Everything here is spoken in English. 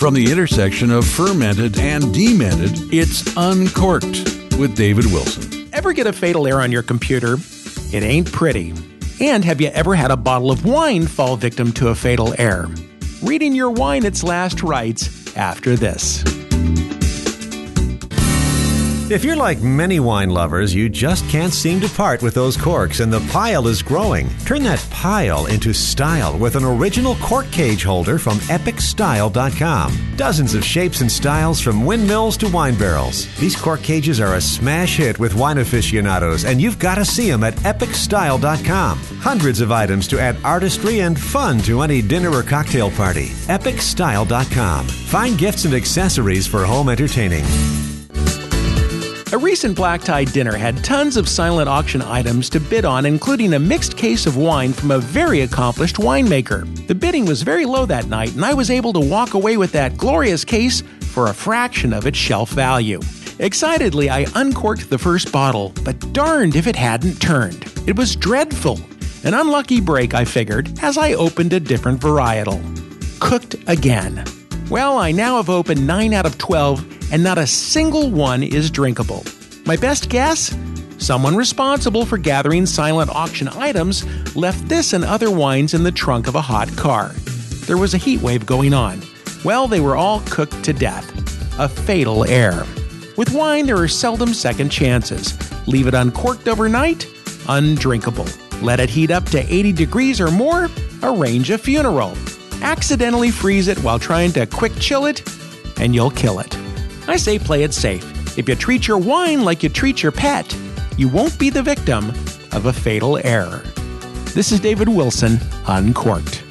From the intersection of fermented and demented, it's Uncorked with David Wilson. Ever get a fatal error on your computer? It ain't pretty. And have you ever had a bottle of wine fall victim to a fatal error? Reading your wine its last rites after this. If you're like many wine lovers, you just can't seem to part with those corks and the pile is growing. Turn that pile into style with an original cork cage holder from EpicStyle.com. Dozens of shapes and styles from windmills to wine barrels. These cork cages are a smash hit with wine aficionados, and you've got to see them at EpicStyle.com. Hundreds of items to add artistry and fun to any dinner or cocktail party. EpicStyle.com. Find gifts and accessories for home entertaining. A recent black tie dinner had tons of silent auction items to bid on, including a mixed case of wine from a very accomplished winemaker. The bidding was very low that night, and I was able to walk away with that glorious case for a fraction of its shelf value. Excitedly, I uncorked the first bottle, but darned if it hadn't turned. It was dreadful. An unlucky break, I figured, as I opened a different varietal. Cooked again. Well, I now have opened 9 out of 12, and not a single one is drinkable. My best guess? Someone responsible for gathering silent auction items left this and other wines in the trunk of a hot car. There was a heat wave going on. Well, they were all cooked to death. A fatal error. With wine, there are seldom second chances. Leave it uncorked overnight? Undrinkable. Let it heat up to 80 degrees or more? Arrange a funeral. Accidentally freeze it while trying to quick chill it, and you'll kill it. I say play it safe. If you treat your wine like you treat your pet, you won't be the victim of a fatal error. This is David Wilson, Uncorked.